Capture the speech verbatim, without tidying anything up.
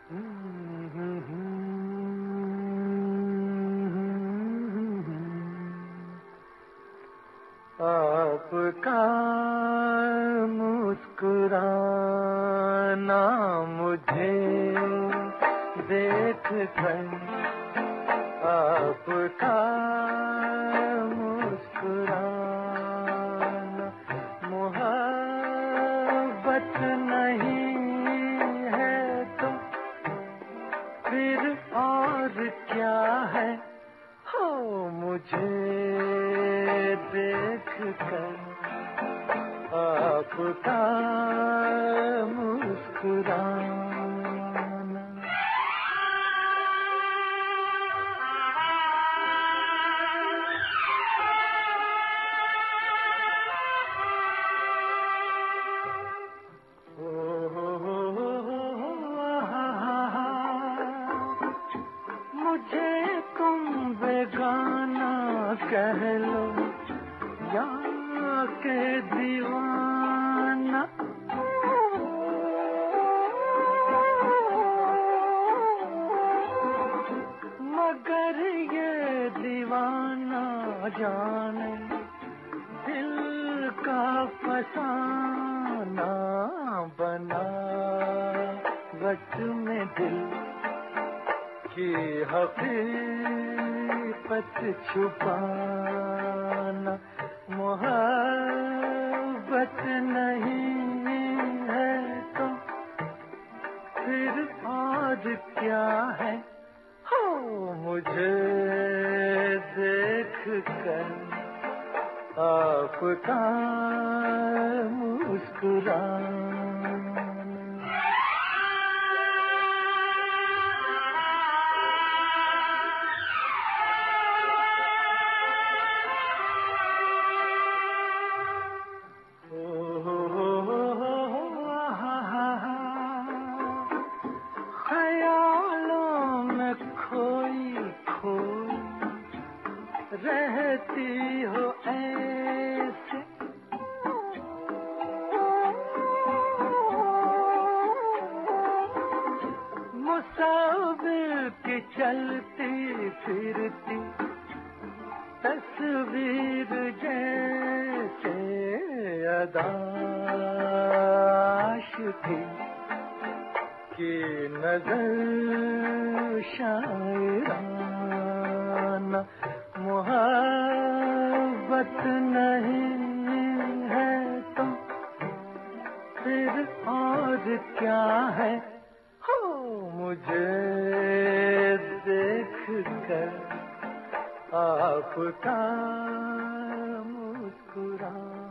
आपका मुस्कुराना मुझे देख कर, आपका मुस्कुराना मोहब्बत नहीं है तो फिर और क्या है। हो मुझे देख कर आपका मुस्कुराना। ओ हो हो हो मुझे तुम बेगाना कह लो या के दीवाना, मगर ये दीवाना जाने दिल का फसाना बना वट में दिल की हकीकत छुपाना। मोहब्बत नहीं है तो फिर और क्या है। हो मुझे देख कर आपका मुस्कुराना। रहती हो ऐसे मुसाविर की चलती फिरती तस्वीर जैसे अदाश थी कि नजर शायराना। मोहब्बत नहीं है तो फिर और क्या है। हो मुझे देख कर आपका मुस्कुराना।